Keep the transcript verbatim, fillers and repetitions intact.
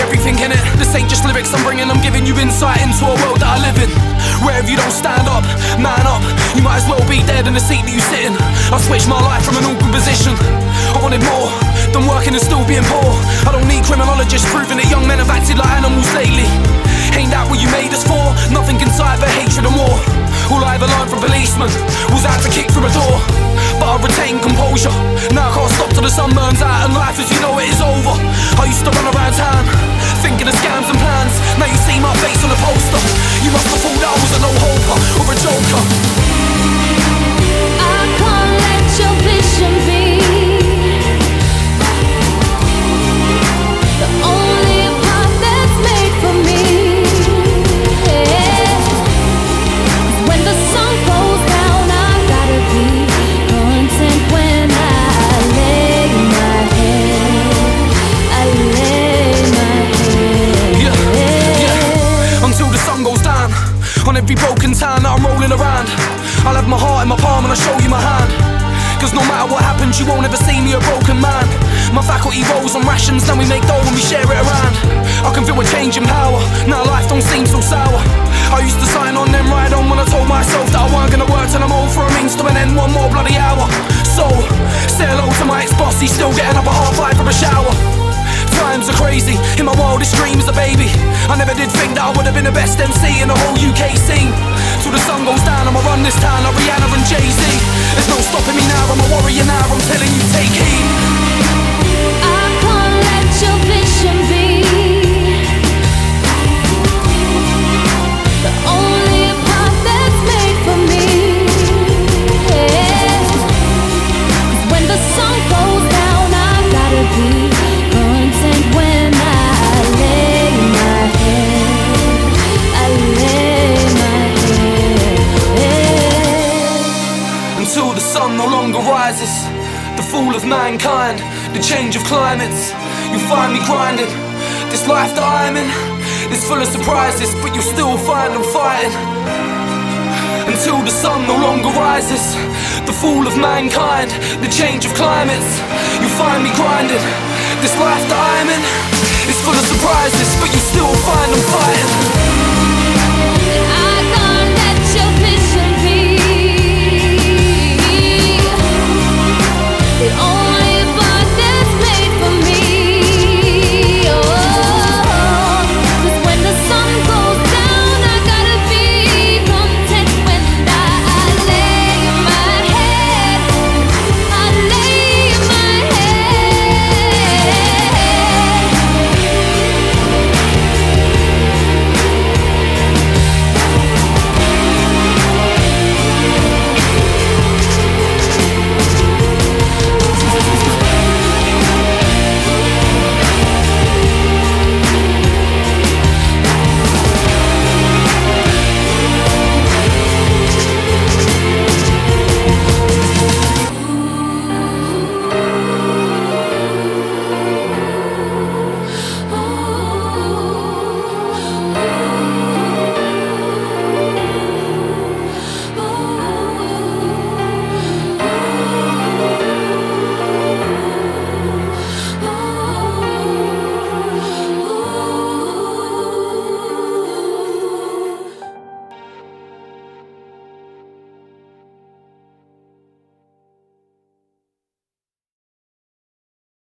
everything in it. This ain't just lyrics I'm bringing, I'm giving you insight into a world that I live in. Where if you don't stand up, man up, you might as well be dead in the seat that you sit in. I switched my life from an awkward position. I wanted more than working and still being poor. I don't need criminologists proving that young men have acted like animals lately. Ain't that what you made us for? Nothing can incite but hatred and war. All I ever learned from policemen was how to kick through a door. But I retained composure. Now I can't stop till the sun burns out and life as you know it is over. I used to run around town thinking of scams and plans. Now you see my face on a poster. You must have thought that I was a no-hoper or a joker. I can't let your vision be the only path that's made for me. Yeah. 'Cause when the sun goes down, I gotta be content when I lay my head. I lay my head. Yeah, yeah. Until the sun goes down on every broken town that I'm rolling around. I'll have my heart in my palm and I'll show you my hand. Cause no matter what happens, you won't ever see me a broken man. My faculty rolls on rations, now we make dough and we share it around. I can feel a change in power, now life don't seem so sour. I used to sign on then ride on when I told myself that I weren't gonna work till I'm old for a means to an end one more bloody hour. So, say hello to my ex-boss, he's still getting up at half five for a shower. Times are crazy, in my wildest dreams a baby. I never did think that I would have been the best M C in the whole U K scene. Till the sun goes down, I'ma run this town like Rihanna and Jay-Z. There's no stopping me now, I'm a warrior now, I'm telling you take heed. I can't let your vision be the only path that's made for me. Yeah. 'Cause when the sun goes down, I gotta be content when I lay my head. I lay my head. Yeah. Until the sun no longer rises, the fall of mankind, the change of climates, you find me grinding. This life that I'm in is full of surprises, but you'll still find I'm fighting. Until the sun no longer rises, the fall of mankind, the change of climates, you find me grinding. This life that I'm in is full of surprises, but you'll still find I'm fighting.